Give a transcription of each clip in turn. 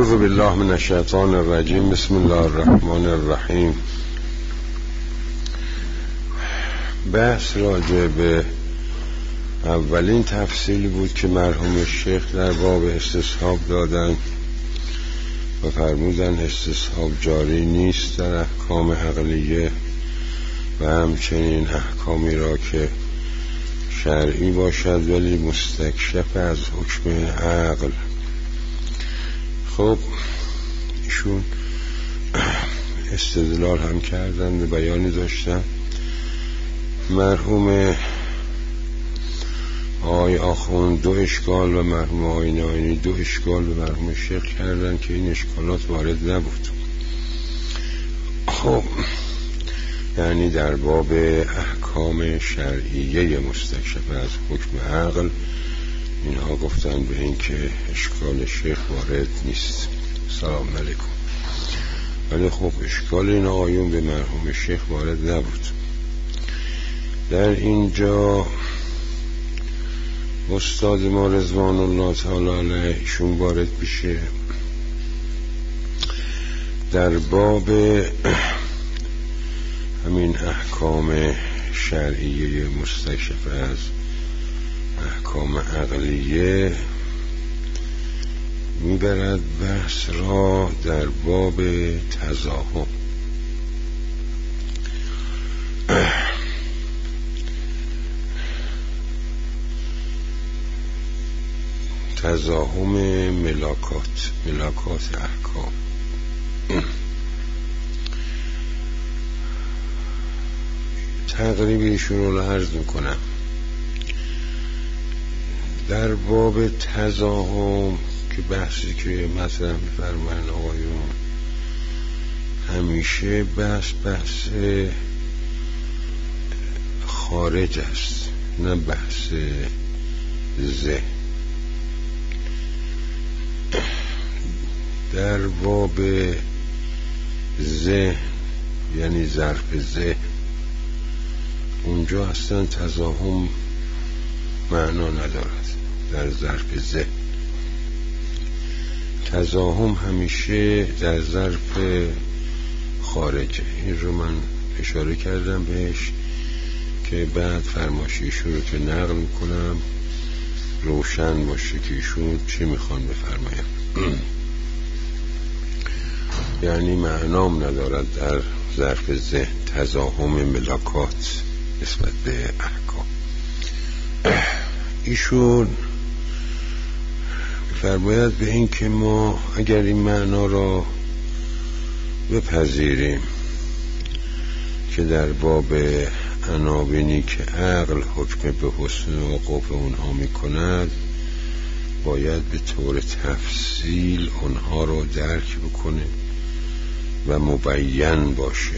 اعوذ بالله من الشیطان الرجیم. بسم الله الرحمن الرحیم. بحث راجع به اولین تفصیلی بود که مرحوم شیخ در باب استصحاب دادن و فرمودن استصحاب جاری نیست در احکام عقلیه و همچنین احکامی را که شرعی باشد ولی مستکشف از حکم عقل. خب ایشون استدلال هم کردن و بیانی داشتن. مرحوم آقای آخوند 2 اشکال و مرحوم آقای ناینی 2 اشکال به مرحوم شیخ کردن که این اشکالات وارد نبود. خب یعنی در باب احکام شرعیه مستکشف از حکم عقل اینها گفتن به این که اشکال شیخ وارد نیست. سلام علیکم. ولی خب اشکال این آقایون به مرحوم شیخ وارد نبود. در اینجا استاد ما رضوان الله تعالی علیه ایشون وارد بشه در باب همین احکام شرعیه مستکشف از احکام عقلیه، میبرد بحث را در باب تزاحم. تزاحم ملاکات احکام. تقریبی ایشون رو عرض میکنم. در باب تزاحم که بحثی که مثلا میفرمایند آقایون همیشه بحث خارج است، نه بحث ذهن. در باب ذهن یعنی ظرف ذهن اونجا اصلا تزاحم معنا ندارد. در ظرف ذهن تزاحم همیشه در ظرف خارجه. این رو من اشاره کردم بهش که بعد فرمایشیشون رو که نقل میکنم روشن باشه که ایشون چی میخوان بفرمایم. یعنی معنام ندارد در ظرف ذهن تزاحم ملاکات نسبت به احکام. ایشون فرماید به این که ما اگر این معنا را بپذیریم که در باب عناوینی که عقل حکم به حسن و وقوف اونها میکند باید به طور تفصیل اونها رو درک بکنه و مبین باشه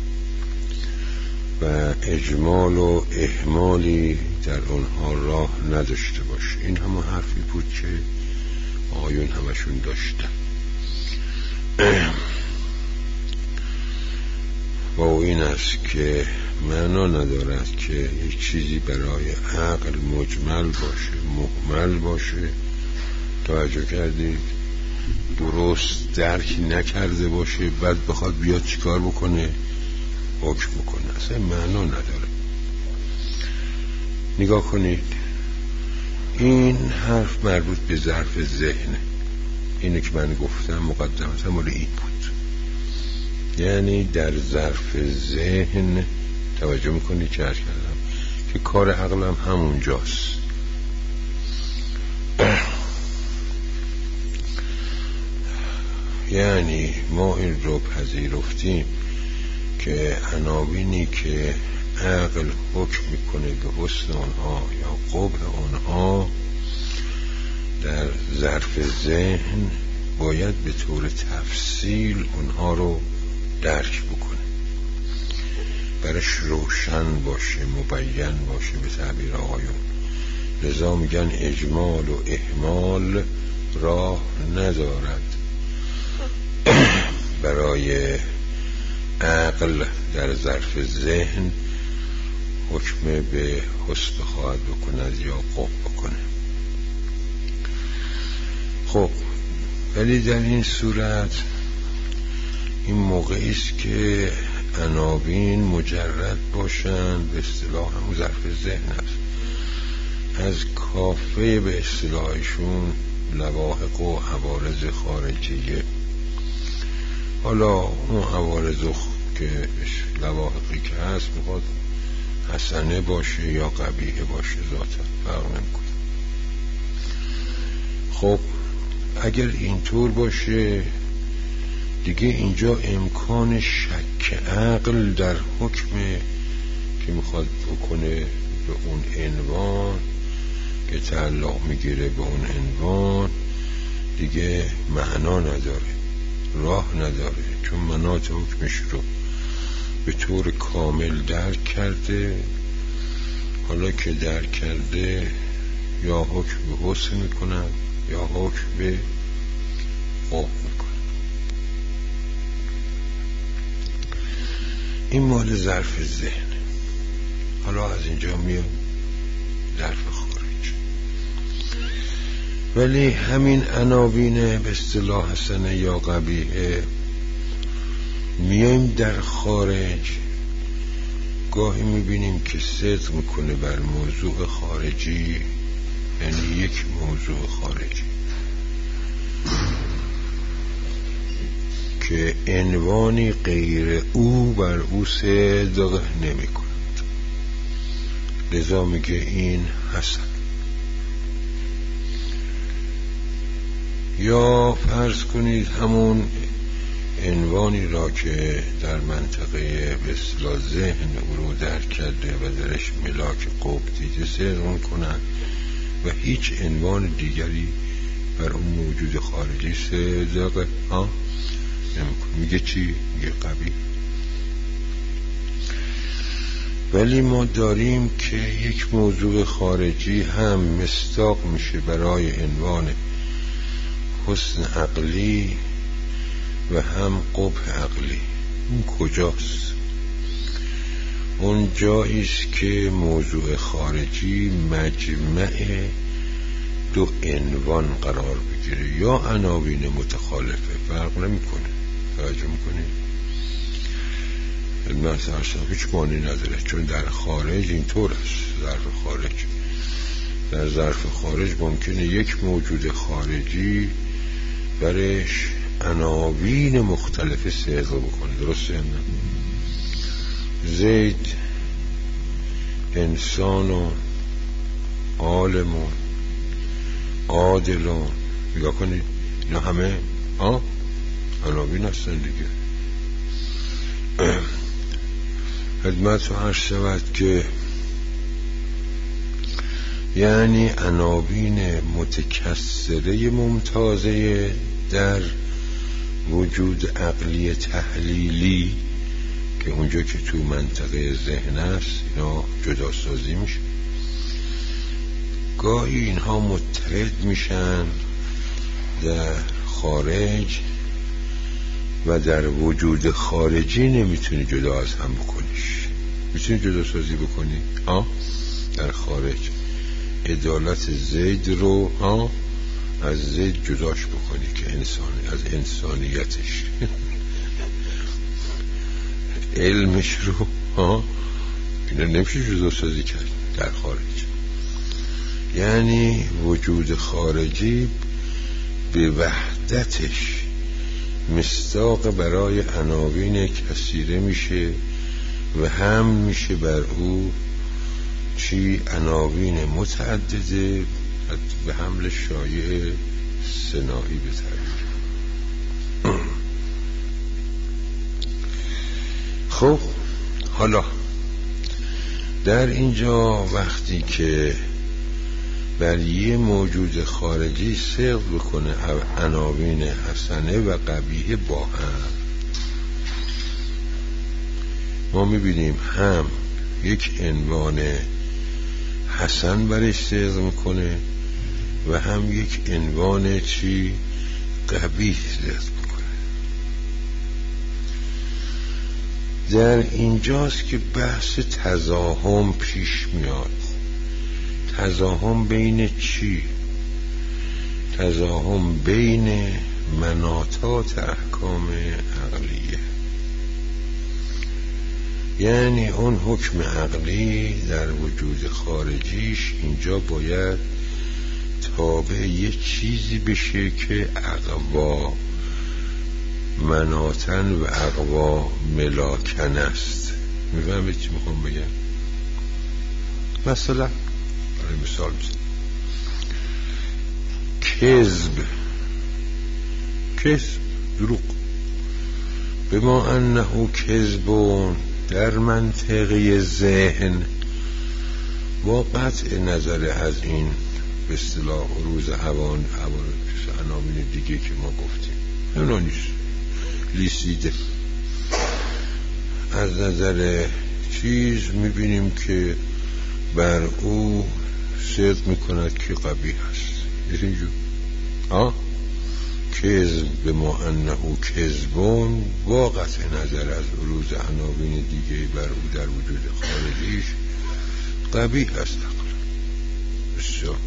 و اجمال و اهمالی در اونها راه نداشته باشه. این همون حرفی بود که آیون همشون داشتن. و این است که معنا ندارد که یک چیزی برای عقل مجمل باشه مهمل باشه، توجه کردید، درست درک نکرده باشه بعد بخواد بیاد چیکار بکنه، حکم بکنه. اصلا معنا نداره. نگاه کنید، این حرف مربوط به ظرف ذهنه. اینو که من گفتم مقدمتا مال این بود. یعنی در ظرف ذهن توجه میکنید چه عرض کردم که کار عقلم همونجاست. یعنی ما این رو پذیرفتیم که عناوینی که عقل حکم میکنه به حسن آنها یا قبح آنها در ظرف ذهن باید به طور تفصیل اونها رو درک بکنه، برش روشن باشه مبین باشه به تعبیر آقایون. لذا میگن اجمال و اهمال راه ندارد برای عقل در ظرف ذهن حکم به حسن خواهد بکند یا قبح بکنه. خب ولی در این صورت این موقعی است که عناوین مجرد باشند، به اصطلاح همون ظرف ذهن است، از کافه به اصطلاحشون لواحق و عوارض خارجیه. حالا اون عوارض که لواحقی که هست میخواد حسنه باشه یا قبیحه باشه ذاتا فرق نمیکنه. خب اگر اینطور باشه دیگه اینجا امکان شک عقل در حکم که میخواد بکنه به اون عنوان که تعلق میگیره به اون عنوان دیگه معنا نداره، راه نداره، چون مناط حکمش رو به طور کامل درک کرده. حالا که درک کرده یا حکم به حسن میکنن یا حکم به قبح میکنن. این مال ظرف ذهن. حالا از اینجا میام ظرف خارج. ولی همین عناوین به اصطلاح حسنه یا قبیحه میایم در خارج، گاهی میبینیم که صدق میکنه بر موضوع خارجی، یعنی یک موضوع خارجی که عنوانی غیر او بر او صدق نمی کند، لذا میگه این حسن. یا فرض کنید همون عنوانی را که در منطقه به اصطلاح ذهن او رو درک کرده و درش ملاک قبح دیده صدق میکنن و هیچ عنوان دیگری بر اون موجود خارجی صدق نمیکنه. میگه چی؟ میگه قبیح. ولی ما داریم که یک موضوع خارجی هم مصداق میشه برای عنوان حسن عقلی و هم قبح عقلی. اون کجاست؟ اون جاییست که موضوع خارجی مجمع دو عنوان قرار بگیره یا عناوین متخالفه، فرق نمیکنه. توجه میکنید؟ مثلا هیچ معنی نداره، چون در خارج اینطور است. ظرف خارج، در ظرف خارج ممکنه یک موجود خارجی برش عناوین مختلف صدق بکنه. درسته یا نه؟ زید انسان، عالم، عادل، نگاه کنید اینا همه عناوین هستن دیگه. خدمت رو عرض شود که یعنی عناوین متکثره ممتازه در وجود عقلی تحلیلی که اونجا که تو منطقه ذهن است اینا جداسازی میشه. گاهی اینها متحد میشن در خارج و در وجود خارجی نمیتونی جدا از هم بکنیش. میتونی جدا سازی بکنی در خارج عدالت زید رو از زید جداش بکنی که انسانی از انسانیتش علمش رو اینا نمیشه جدا سازی کرد در خارج. یعنی وجود خارجی به وحدتش مصداق برای عناوین کثیره میشه و هم میشه بر او چی عناوین متعدده به حمل شایع سنایی به تعبیر. خب حالا در اینجا وقتی که بر یه موجود خارجی صدق بکنه عناوین حسنه و قبیحه با هم، ما میبینیم هم یک عنوان حسن برش صدق میکنه و هم یک عنوان چی قبیح صدق میکنه. در اینجاست که بحث تزاحم پیش میاد. تزاحم بین چی؟ تزاحم بین مناطات احکام عقلیه، یعنی اون حکم عقلی در وجود خارجیش اینجا باید تابع یه چیزی بشه که اقوا مناتن و اقوا ملاکن است. میفهمید چی میخوام بگم؟ مثلا برای مثال بزن، کذب دروغ، به ما انه کذبون در منطقه ذهن با قطع نظر از این به اصطلاح عروض عناوین دیگه که ما گفتیم اونا نیست، لیسیده از نظر چیز میبینیم که بر او صدق میکند که قبیح هست. اینجور کذب به ما انه کذبون با قطع نظر از عروض عناوین دیگه بر او در وجود خارجیش قبیح هست. بسیار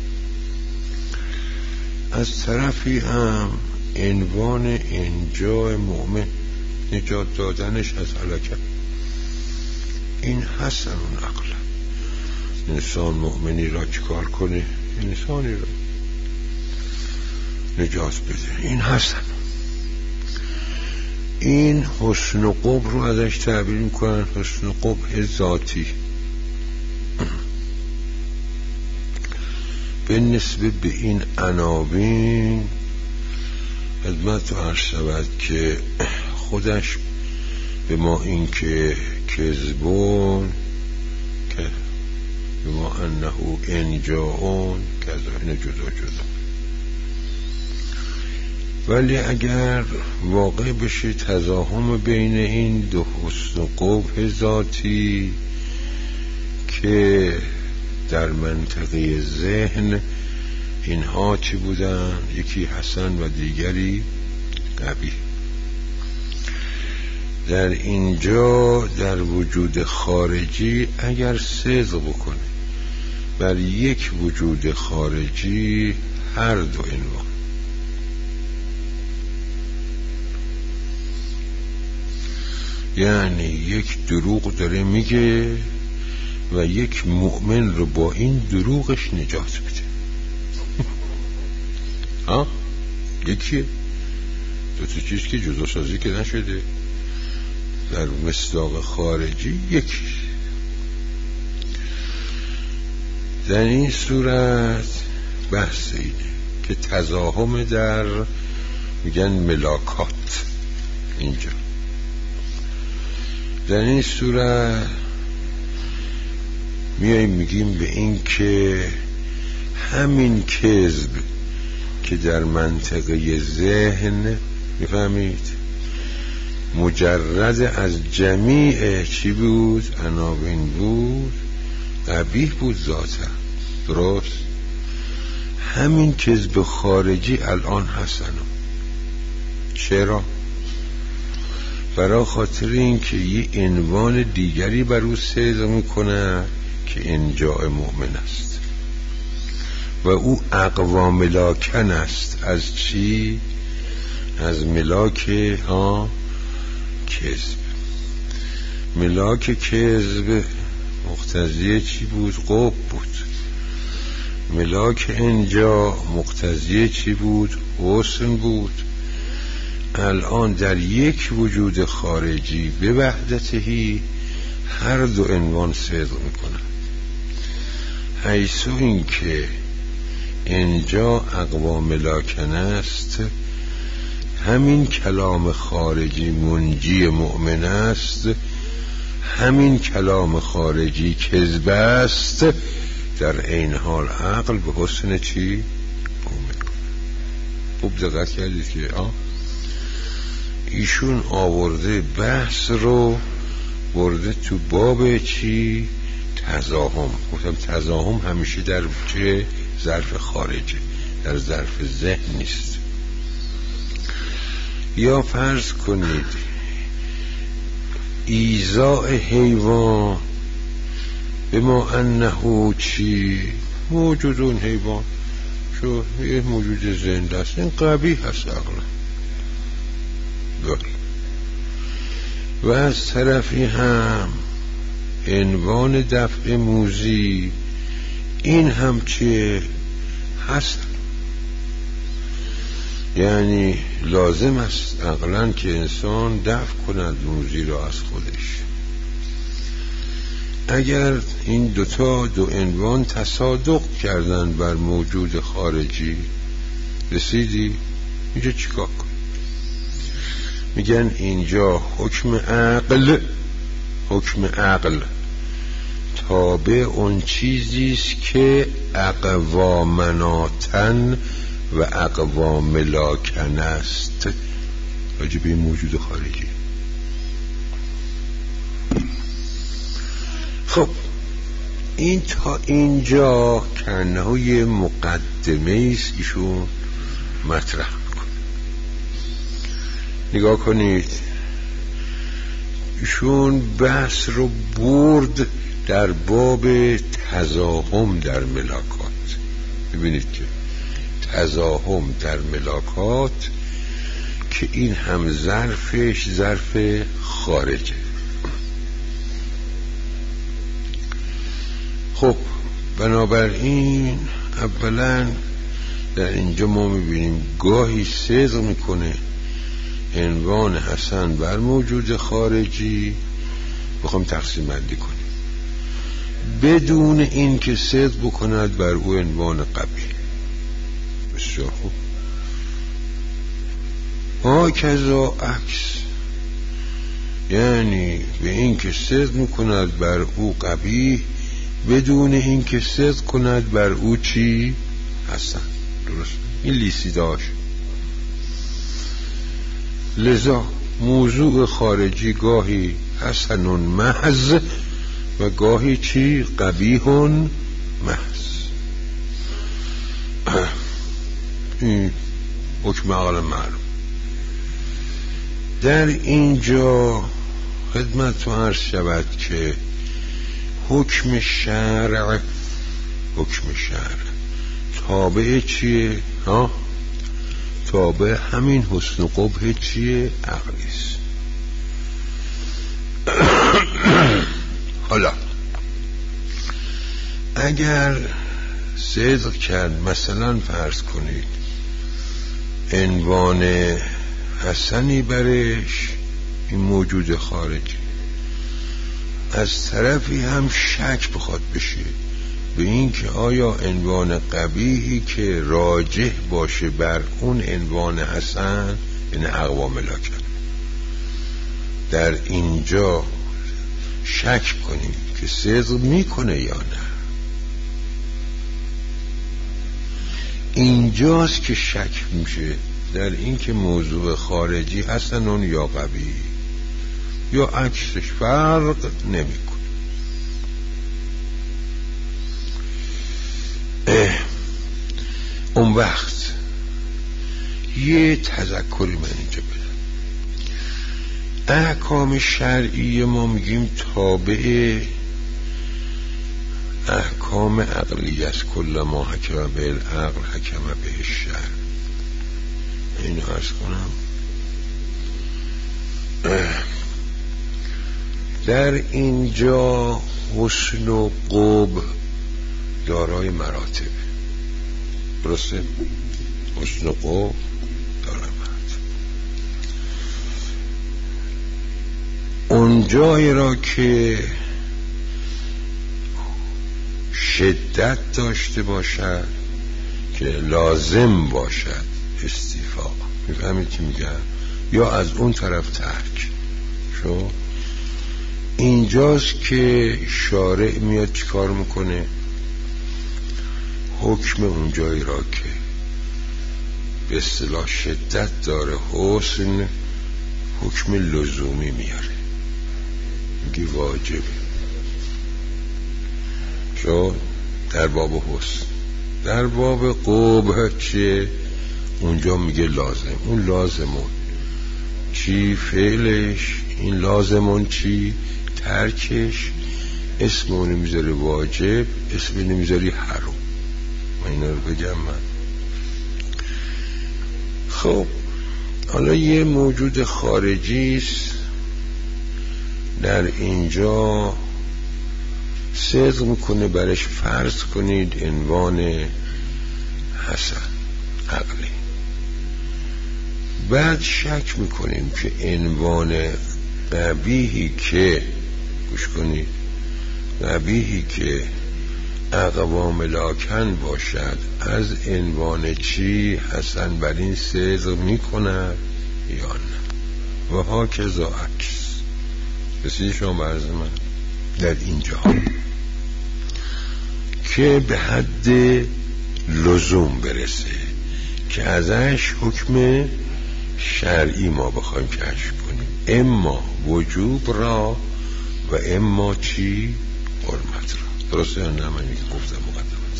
از طرفی هم عنوان انجای مؤمن، نجات دادنش از هلاکت، این حسن عقل. انسان مؤمنی را چیکار کنه؟ انسانی را نجات بده، این حسن. این حسن و قبح رو ازش تعبیر میکنن حسن و قبح ذاتی، به نسبت به این عناوین خدمت رو عرض شود که خودش به ما این که کذبون که به ما انه انجاون که از این جدا جدا، ولی اگر واقع بشه تزاحم بین این دو حسن و قبح ذاتی که در منطقه ذهن اینها چی بودن؟ یکی حسن و دیگری قبیح. در اینجا در وجود خارجی اگر صدق بکنه بر یک وجود خارجی هر دو عنوان، یعنی یک دروغ داره میگه و یک مؤمن رو با این دروغش نجات بده. یکیه، دو تا چیز که جدا سازی که نشده در مصداق خارجی یکیش. در این صورت بحث اینه که تزاحم در میگن ملاکات اینجا. در این صورت میاییم میگیم به این که همین کذب که در منطقه ذهن میفهمید مجرد از جمیع چی بود؟ عناوین بود، قبیح بود ذاتا، درست؟ همین کذب خارجی الان حسنه. چرا؟ برای خاطر این که یه عنوان دیگری بر او صدق میکنه که انجاء مؤمن است و او اقوا ملاکن است. از چی؟ از ملاک کذب. ملاک کذب مقتضی چی بود؟ قبح بود. ملاک انجا مقتضی چی بود؟ حسن بود. الان در یک وجود خارجی به وحدتهی هر دو عنوان صدق میکنند، حیث این که انجا اقوا ملاکن است، همین کلام خارجی منجی مؤمن است، همین کلام خارجی کذب است، در عین حال عقل به حسن چی؟ مؤمن. خوب دقت کردید که ایشون آورده بحث رو برده تو باب چی؟ تزاحم. گفتم تزاحم همیشه در چه؟ ظرف خارجه، در ظرف ذهن نیست. یا فرض کنید ایذاء حیوان به ما انه چی؟ موجودون حیوان شو یه موجود زنده است، این قبیح هست عقلا. و از طرفی هم عنوان دفع موذی این هم چیه هست، یعنی لازم است عقلا که انسان دفع کند موذی را از خودش. اگر این دو عنوان تصادق کردن بر موجود خارجی، رسیدی اینجا چیکار کن؟ میگن اینجا حکم عقل تابع اون چیزیست که اقوا مناتن و اقوا ملاکن است راجع به این موجود خارجی. خب این تا اینجا کنه یه مقدمه است ایشون مطرح میکنه. نگاه کنید، ایشون بحث رو برد در باب تزاحم در ملاکات. ببینید که تزاحم در ملاکات که این هم ظرفش ظرف خارجه. خب بنابراین اولا در اینجا ما میبینیم گاهی صدق میکنه عنوان حسن بر موجود خارجی، بخوام تقسیم بندی کنیم بدون این که صدق بکند بر او عنوان قبیح. بسیار خوب. هاکذا عکس، یعنی به این که صدق میکند بر او قبیح بدون این که صدق کند بر او چی؟ حسن. درست، این لیسی داشت. لذا موضوع خارجی گاهی حسن محض و گاهی چی؟ قبیح محض. این حکم عقل معلوم. در اینجا خدمت عرض شود که حکم شرع تابع چیه؟ تابع همین حسن و قبح چیه؟ عقلیست. حالا اگر صدق کرد، مثلا فرض کنید عنوان حسنی برش این موجود خارجی، از طرفی هم شک بخواد بشه به این که آیا عنوان قبیحی که راجح باشه بر اون عنوان حسن، یعنی اقوا ملاکن، در اینجا شک کنیم که صدق میکنه یا نه. اینجاست که شک میشه در این که موضوع خارجی حسنون یا قبیح یا عکسش، فرق نمیکنه. اون وقت یه تذکری من اینجا بدم. احکام شرعی ما میگیم تابع احکام عقلی است. کل ما حکم به العقل حکم به الشرع. اینو عرض کنم. در اینجا حسن و قبح دارای مراتب. درسته؟ حسن و قبح دارای مراتب. اون جایی را که شدت داشته باشد که لازم باشد استیفا، میفهمید که میگم، یا از اون طرف ترک شو، اینجاست که شارع میاد چیکار میکنه؟ حکم اون جایی را که به اصطلاح شدت داره حسن، حکم لزومی میاره، میگه واجبه. شو در باب حسن. در باب قبح چیه؟ اونجا میگه لازم. اون لازمون چی؟ فعلش. این لازمون چی؟ ترکش. اسم اونو میذاره واجب، اسم اینو میذاری حرام. من اینا رو بگم من خب حالا یه موجود خارجی است در اینجا صدق میکنه، برش فرض کنید عنوان حسن عقلی. بعد شک میکنیم که عنوان قبیحی که گوش کنید، قبیحی که اقوام لاکن باشد از عنوان چی حسن بر این صدق میکند یا نه، و ها که زا عکس. رسیدی شما برز من در اینجا که به حد لزوم برسه که ازش حکم شرعی ما بخوایم کشف کنیم، اما وجوب را و اما چی؟ حرمت را. درسته یا نه؟ من گفتم مقدمات.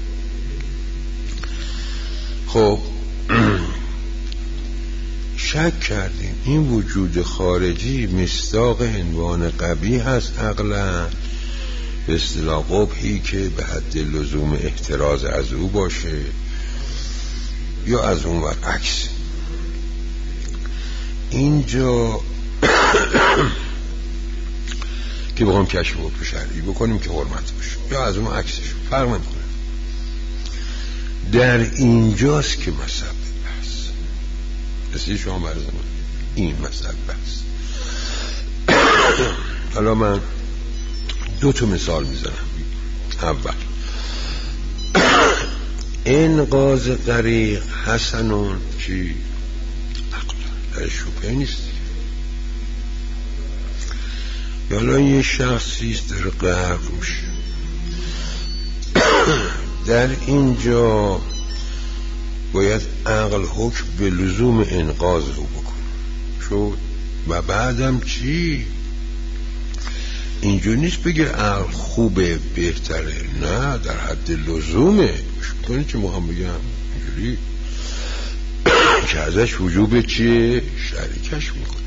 خب شک کردیم این وجود خارجی مصداق عنوان قبیح هست عقلا، به اصطلاح قبحی که به حد لزوم احتراز از او باشه، یا از اون ور عکس. اینجا که بخوام کشف حکم شرعی بکنیم که حرمت باشه، یا از اون عکسش، فرق نمیکنه. در اینجاست که مسئله بحث. رسید شما برای من این مسئله بحث. حالا من 2 مثال میزنم. اول انقاذ غریق حسنون چی؟ عقل، در شبهه نیست. حالا یه شخصیست در غرق میشه، در اینجا باید عقل حکم به لزوم انقاذ رو بکنه شد. و بعدم چی؟ اینجا نیست بگه عقل خوبه بهتره، نه، در حد لزومه. کنی چه میخوام بگم اینجوری که ازش وجوب چیه؟ شریکش میکنه.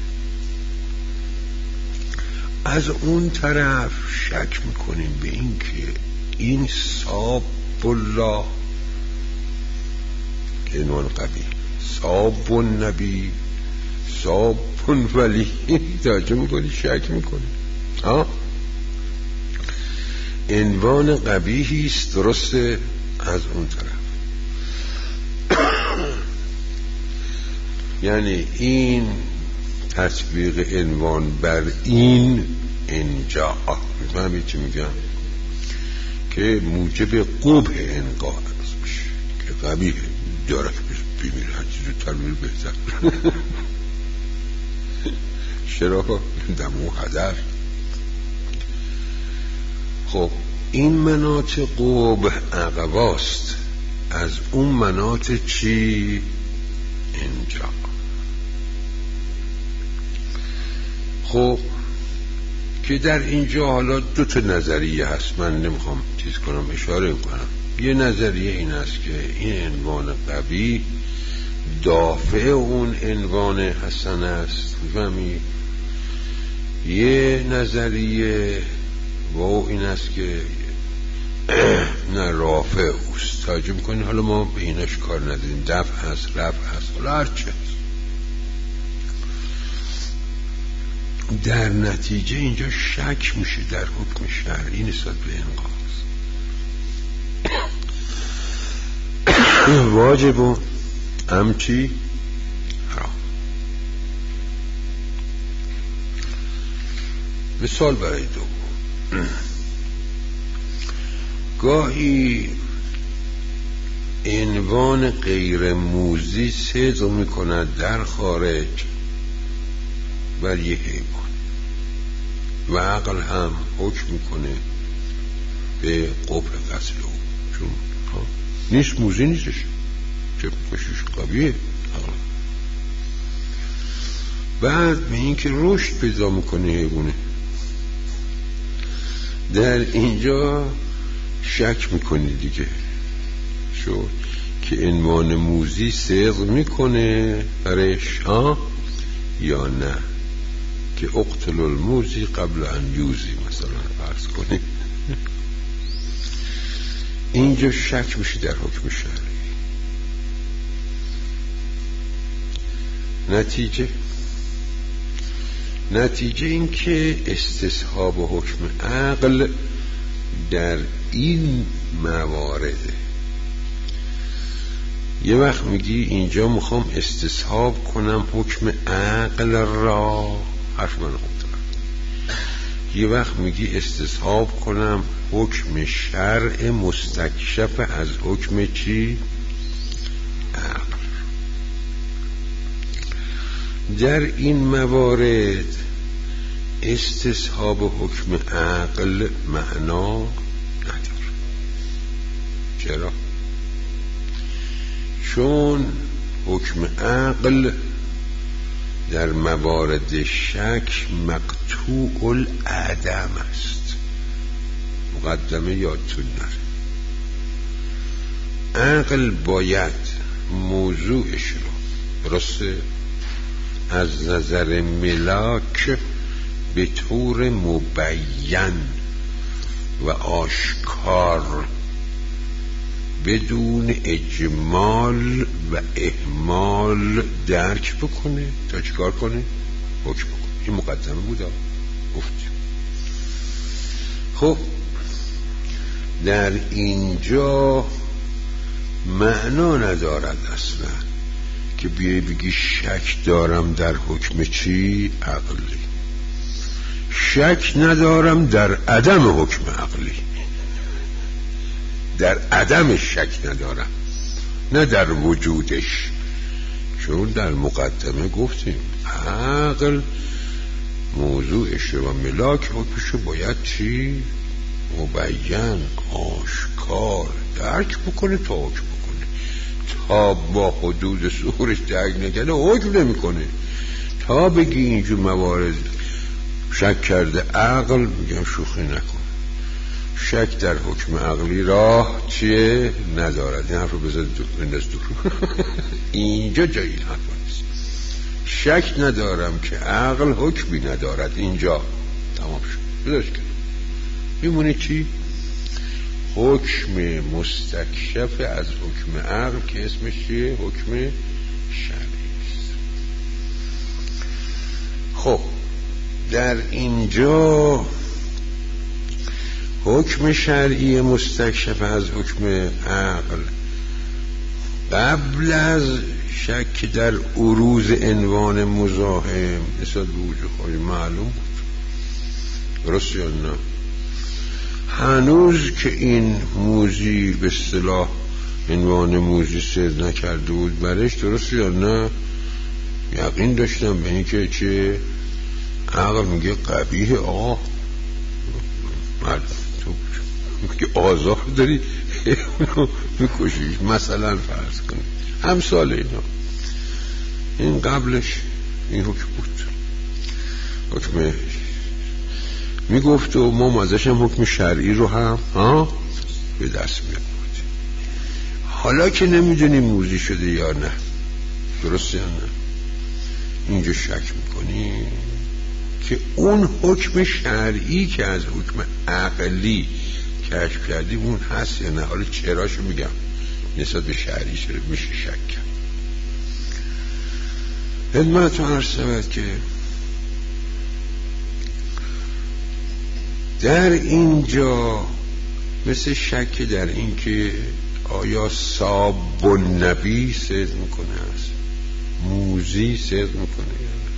از اون طرف شک میکنیم به این که این صاب الله که عنوان قبیل، صاب النبی، صاب ولی، توجه میکنی؟ شک میکنی عنوان قبیحی است، درسته؟ از اون طرف یعنی این تطبیق عنوان بر این اینجا میفهمید چی میگم؟ که موجب قبح انقاذ میشه که قبیح دارک بمیره، هرچی زودتر بمیره بهتر. چرا؟ دمو هدر. خب این مناط قبح عقباست، از اون مناط چی؟ اینجا. خب که در اینجا حالا 2 نظریه هست، من نمیخوام چیز کنم، اشاره کنم. یه نظریه این است که این عنوان قبیح دافع اون عنوان حسن است، میفهمی؟ یه نظریه و این است که نه، رافع اوست. توجه میکنین؟ حالا ما به ایناش کار نداریم، دفع هست، رفع هست، حالا هرچه هست. در نتیجه اینجا شک میشه در حکم شرعی نسبت به انقاذ. واجب و امچی حرام. مثال برای دوم، گاهی عنوان غیر موذی صدق میکند در خارج بر یه حیوان و عقل هم حکم میکنه به قبح قتل او، چون نیست، موذی نیستش، چه کشش قبیه. بعد به این که رشد پیدا میکنه حیوانه، در اینجا شک میکنی دیگه شد که عنوان موذی صدق میکنه برش یا نه، که اقتل الموذی قبل ان یوذی مثلا فرض کنی. اینجا شک میشه در حکم شرعی. نتیجه این که استصحاب و حکم عقل در این موارده. یه وقت میگی اینجا میخوام استصحاب کنم حکم عقل را، حرف من خوب دارم. یه وقت میگی استصحاب کنم حکم شرع مستکشف از حکم چی؟ عقل. در این موارد استصحاب حکم عقل معنا نداره. چرا؟ چون حکم عقل در موارد شک مقطوع العدم است. مقدمه یادتون نره. عقل باید موضوعش رو درسته از نظر ملاک به طور مبین و آشکار بدون اجمال و اهمال درک بکنه تا چیکار کنه؟ حکم بکنه. این مقدمه بود گفتیم. خب در اینجا معنا ندارد اصلا که بیایی بگی شک دارم در حکم چی؟ عقلی. شک ندارم در عدم حکم عقلی، در عدمش شک ندارم، نه در وجودش. چون در مقدمه گفتیم عقل موضوعش و ملاک حکمشو باید چی؟ مبین آشکار درک بکنه تا حکم بکنه. تا با حدود ظهورش درک نکنه حکم نمی کنه. تا بگی اینجور موارد شک کرده عقل، میگم شوخی نکن. شک در حکم عقلی راه چیه؟ ندارد. این حرف رو بذار بنداز دور. اینجا جایی این حرف نیست. شک ندارم که عقل حکمی ندارد. اینجا تمام شد. بذارش کنم. میمونه چی؟ حکم مستکشف از حکم عقل که اسمش چیه؟ حکم شرعی است. خب در اینجا حکم شرعی مستکشف از حکم عقل قبل از شک در عروض عنوان مزاحم مثل وجود خواهی معلوم بود. درست یا نه؟ هنوز که این موزی به اصطلاح عنوان موزی سرد نکرده بود برش، درست یا نه؟ یقین داشتم به این که چه عقل میگه قبیه آقا معلوم تو میگه آزار داری اونو میکشیش. مثلا فرض کنید همسال اینا. این قبلش این حکم بود، حکم میگفت و ما ازش هم حکم شرعی رو هم به دست میاد. حالا که نمیدونیم موزی شده یا نه، درست یا نه، اینجا شک میکنی که اون حکم شرعی که از حکم عقلی کشف کردی اون هست یا نه. حالا چراشو میگم نسبت به شرعی شده میشه شک کرد. خدمتتون عرض شود که در اینجا مثل شک در این که آیا صاب و نبی صدق میکنه هست، موزی صدق میکنه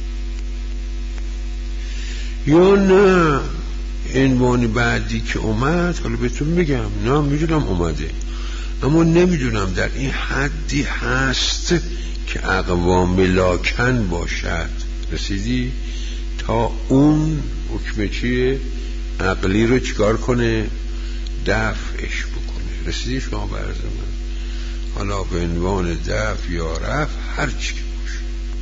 یا نه. عنوان بعدی که اومد حالا بهتون میگم نه میدونم اومده، اما نمیدونم در این حدی هست که اقوام ملاکن باشد. رسیدی تا اون حکم چیه عقلی رو چیکار کنه؟ دفعش بکنه. رسیدی شما برز من؟ حالا به عنوان دفع یا رفع هر چی که باشه.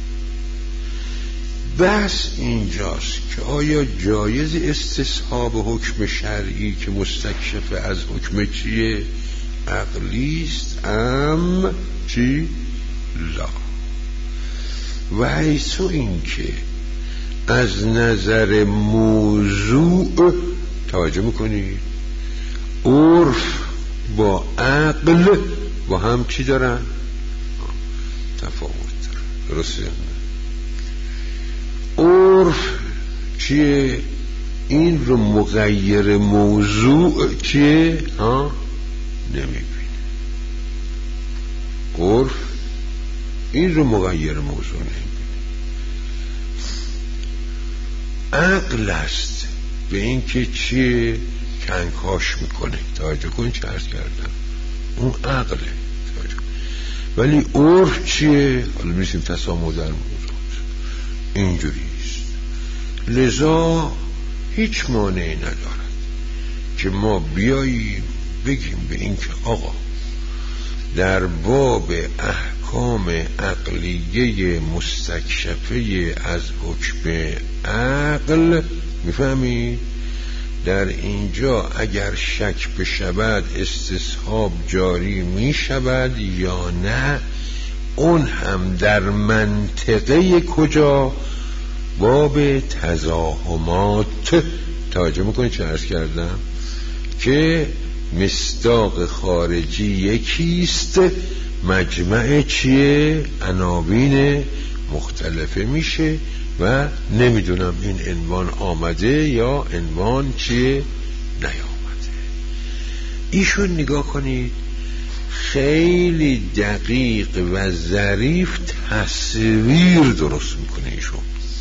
بس اینجاست که آیا جایز استصحاب حکم شرعی که مستکشف از حکم چیه عقلیست ام چی؟ لا. و حیثو این که از نظر موضوع توجه میکنید عرف با عقل با هم چی دارن؟ تفاوت دارن. درسته؟ عرف چیه؟ این رو مغیر موضوع چیه؟ نمیبینه. عرف این رو مغیر موضوع نمیبینه. عقل است به این که چیه؟ کنکاش میکنه. توجه کن چه عرض کردم، اون عقله. ولی عرف چیه؟ حالا میرسیم تسامح در موضوعات. اینجوریست. لذا هیچ مانعی ندارد که ما بیاییم بگیم به این که آقا در باب احکام عقلیه مستکشفه از حکم عقل، میفهمی؟ در اینجا اگر شک بشود استصحاب جاری میشود یا نه، اون هم در منطقه کجا؟ باب تزاحمات. توجه میکنی چه عرض کردم؟ که مصداق خارجی یکیست، مجمع چیه؟ عناوین مختلفه میشه و نمیدونم این عنوان آمده یا عنوان چیه نیامده. ایشون نگاه کنید خیلی دقیق و ظریف تصویر درست میکنه. ایشون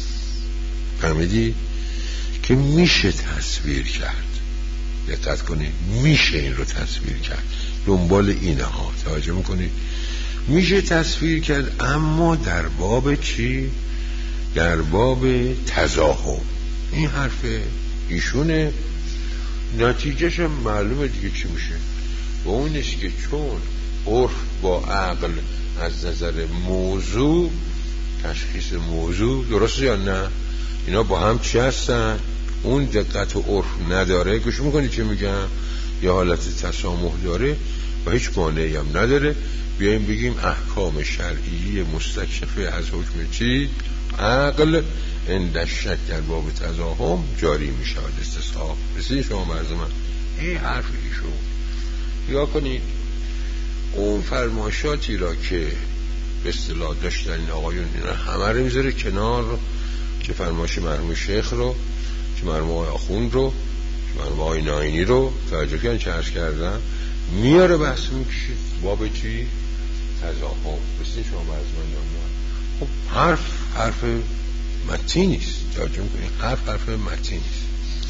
فهمیدی که میشه تصویر کرد. دقت کنید، میشه این رو تصویر کرد. دنبال اینه ها. توجه میکنید میشه تصویر کرد، اما در باب چی؟ در باب تزاحم. این حرف ایشونه، نتیجهش هم معلومه دیگه چی میشه. و اون است که چون عرف با عقل از نظر موضوع، تشخیص موضوع، درسته یا نه؟ اینا با هم چی هستن؟ اون دقت و عرف نداره. گوش میکنی چه میگم؟ یا حالت تسامح داره و هیچ مانعی هم نداره. بیاییم بگیم احکام شرعی مستکشفه از حکم چی؟ عقل عند شک در باب تزاحم جاری می شود استصحاب. رسید شما مرز من؟ این حرف ایشون. یا کنید اون فرمایشاتی را که به اصطلاح داشتن این آقایون، اینا همه رو میذاره کنار، که فرمایش مرحوم شیخ رو، که مرحوم آقای آخوند رو، که مرحوم آقای ناینی رو، توجه کردن چه عرض کردم، میاره بحث میکشه باب چی؟ تزاحم. رسید شما مرز من یا نه؟ خب حرف متین نیست. توجه میکنید حرف متین نیست.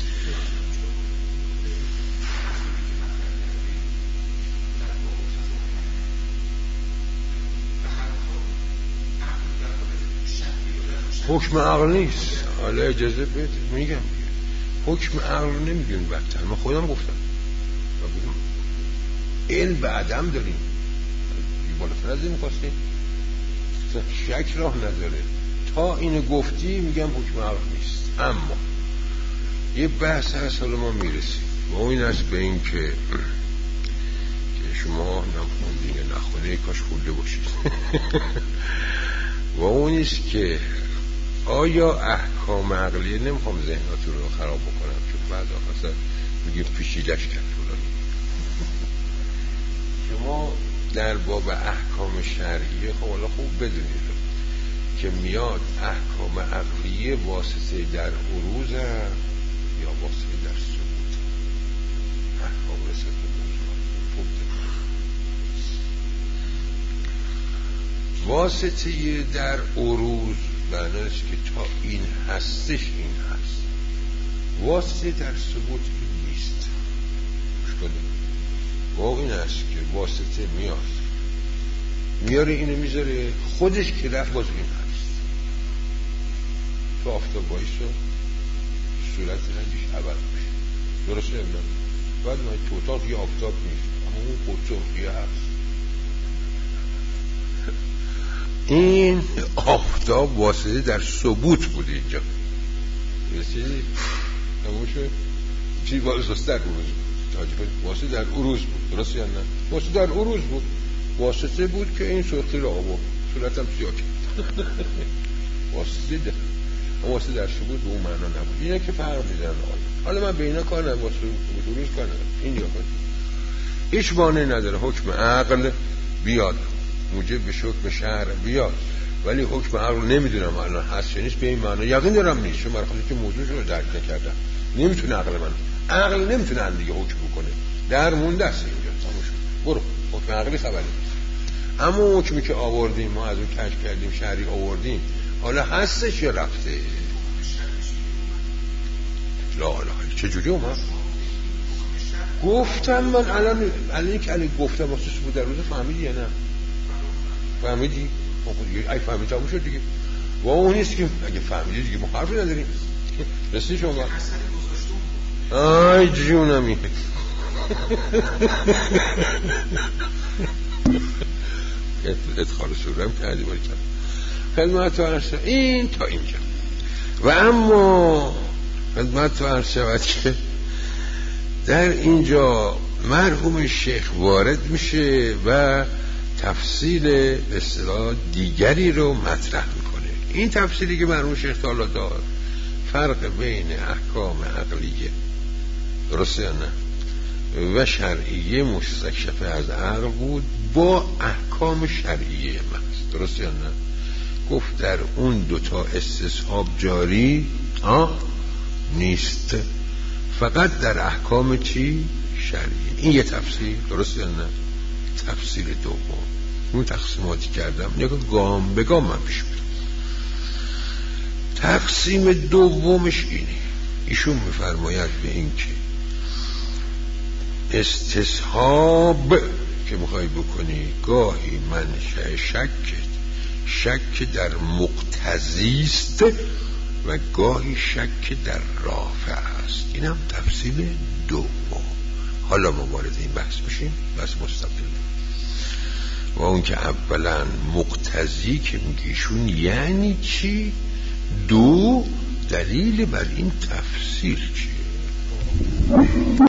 حکم عقل نیست. حالا اجازه بده میگم حکم عقل نمیگیم بدتر. من خودم گفتم علم به عدم داریم، بالاتر از این میخواستیم شک راه نداره. تا اینو گفتی میگم حکم عقل نیست. اما یه بحث هست، حالا ما میرسیم و این هست به این که شما نمخوندین یا نخونه کاش خونده باشید و اون است که آیا احکام عقلیه، نمیخوام ذهناتون رو خراب بکنم چون بعد آخر میگیم پیشیدش کرد فلانی. شما در باب احکام شرعیه خب حالا خوب بدونید که میاد احکام عقلیه واسطه در عروض یا واسطه در ثبوت. احکام رسط خوب واسطه در عروض معنیش که تا این هستش این هست. واسطه در ثبوت این نیست. با این هست که واسطه میاره اینو میذاره خودش که رفت باز این هست. تو آفتاب بایستا صورت رنگش عوض میشه، درسته یا نه؟ بعد من تو اتاق یه آفتاب نیست، اما اون خودسو یه هست. این آفتاب واسطه در ثبوت بود اینجا. رسیدی؟ تموم شد؟ چی واسطه در عروض بود؟ واسطه در عروض بود، درسته یا نه؟ واسطه در عروض بود. واسطه بود که این سرخی را آورد، صورتم سیاه کرد. واسطه در ثبوت به اون معنا نبود. اینا که فرق میزنن. حالا من به اینا کار ندارم، واسطه عروض کار ندارم. این یا هیچ مانعی نداره حکم عقل بیاد موجب به حکم شرع بیاد ولی حکم عقل نمیدونم الان هست یا نیست به این معنی یقین دارم نیست، چون برخلاف که موضوعش رو درک نکردم. نمیتونه عقل نمیتونه دیگه حکم بکنه، در مونده است اینجا تموم شد. برو حکم عقلی خبری نیست. اما حکمی که آوردیم ما از اون کشف کردیم شرعی آوردیم، حالا هستش یا رفته؟ لا اله چجوری اومد؟ گفتم من الان که الان گفتم واسه بود در روز فهمیدی یا نه؟ فهمیدی؟ ای فهمیدی تموم شد دیگه. و اون نیست که اگه فهمیدی دیگه ما حرفی نداریم. رسید شما آی جونمی ادخال سورم کردی باید کرد خدمت تو عرض این تا اینجا. و اما خدمت تو عرض شود که در اینجا مرحوم شیخ وارد میشه و تفصیل به اصطلاح دیگری رو مطرح میکنه. این تفصیلی که مرحوم شیخ تعالی داد فرق بین احکام عقلیه درسته یا نه و شرعیه مستکشفه از عقل بود با احکام شرعیه محض، درسته یا نه؟ گفت در اون دوتا استصحاب جاری نیست، فقط در احکام چی؟ شرعیه. این یه تفسیر، درسته یا نه؟ تفسیر دوم اون تقسیماتی کردم نگاه گام به گام من پیش میرم. تقسیم دومش اینه، ایشون میفرماید به این که استصحاب که میخوای بکنی گاهی منشأ شک در مقتضی است و گاهی شک در رافع است. این هم تفصیل دوم. حالا ما وارد این بحث میشیم، بس مستقل. و اون که اولا مقتضی که میگیشون یعنی چی؟ دو دلیل بر این تفسیر چیه؟